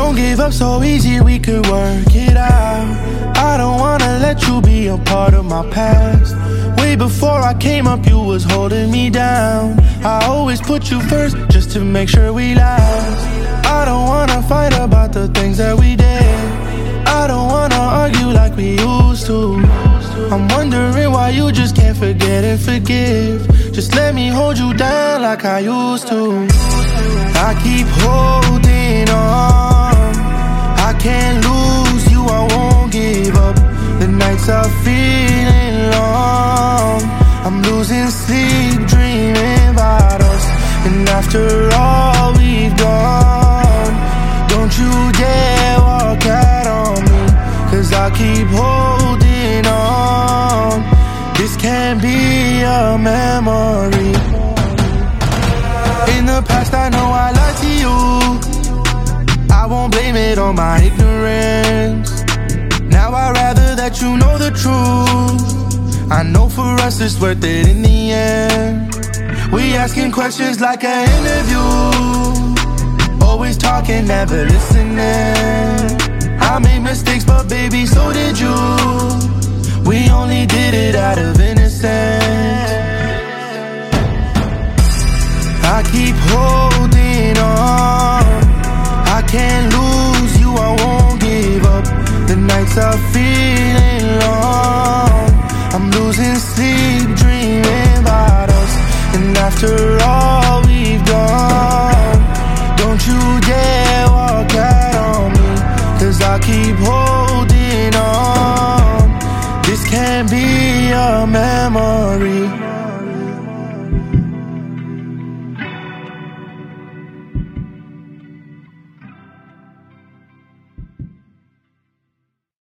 Don't give up so easy, we could work it out. I don't wanna let you be a part of my past. Way before I came up, you was holding me down. I always put you first, just to make sure we last. I don't wanna fight about the things that we did. I don't wanna argue like we used to. I'm wondering why you just can't forget and forgive. Just let me hold you down like I used to. I keep holding on, I can't lose you, I won't give up. The nights are feeling long, I'm losing sleep dreaming about us. And after all we've done, don't you dare walk out on me, cause I keep holding on. This can't be a memory. In the past I know I lied to you, I won't blame it on my ignorance. Now I'd rather that you know the truth. I know for us it's worth it in the end. We asking questions like an interview, always talking, never listening. I made mistakes but baby so did you. We only did it out of innocence. I keep holding on, I can't lose you, I won't give up. The nights are feeling long, I'm losing sleep dreaming about us. And after all we've done, don't you dare walk out on me, cause I keep holding on. This can't be a memory.